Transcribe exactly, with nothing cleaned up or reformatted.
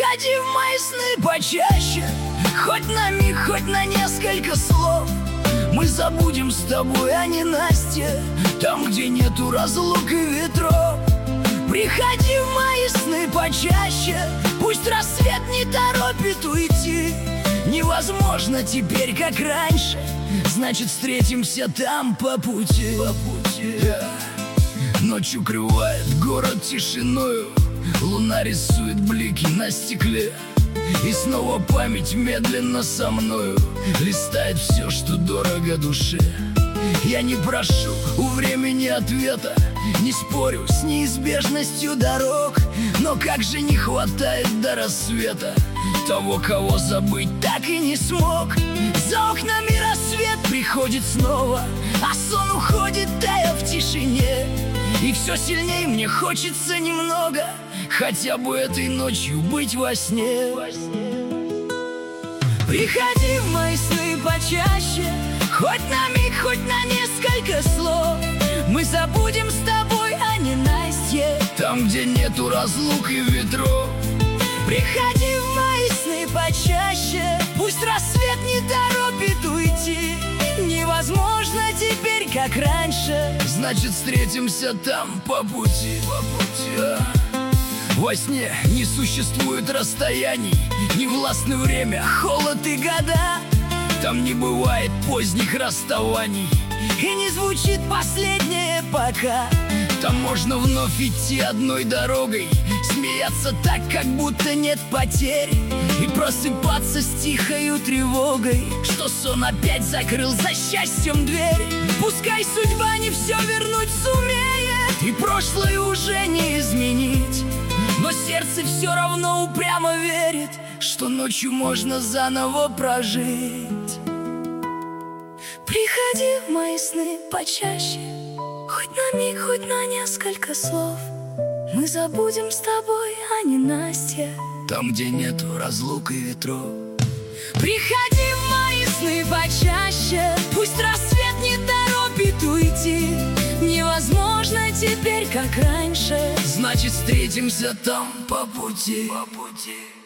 Приходи в мои сны почаще, хоть на миг, хоть на несколько слов. Мы забудем с тобой о ненастье, там, где нету разлук и ветров. Приходи в мои сны почаще, пусть рассвет не торопит уйти. Невозможно теперь, как раньше, значит, встретимся там по пути, по пути. Ночь укрывает город тишиною, луна рисует блики на стекле. И снова память медленно со мною листает все, что дорого душе. Я не прошу у времени ответа, не спорю с неизбежностью дорог, но как же не хватает до рассвета того, кого забыть так и не смог. За окнами рассвет приходит снова, а сон уходит, тая в тишине. И все сильнее мне хочется немного, хотя бы этой ночью быть во сне. Приходи в мои сны почаще, хоть на миг, хоть на несколько слов. Мы забудем с тобой о ненастье, там, где нету разлук и ветров. Приходи в мои сны почаще, пусть рассвет не торопит уйти. Невозможно теперь, как раньше, значит, встретимся там по пути, по пути. Во сне не существует расстояний, не властно время, холод и года. Там не бывает поздних расставаний, и не звучит последнее пока. Там можно вновь идти одной дорогой, смеяться так, как будто нет потерь, и просыпаться с тихою тревогой, что сон опять закрыл за счастьем дверь. Пускай судьба не все вернуть сумеет, и прошлое уже не изменить, но сердце все равно упрямо верит, что ночью можно заново прожить. Приходи в мои сны почаще, хоть на миг, хоть на несколько слов. Мы забудем с тобой о ненастье, там, где нету разлук и ветров. Приходи в мои сны почаще, пусть рассвет не торопит уйти. Невозможно теперь, как раньше, значит, встретимся там по пути, по пути.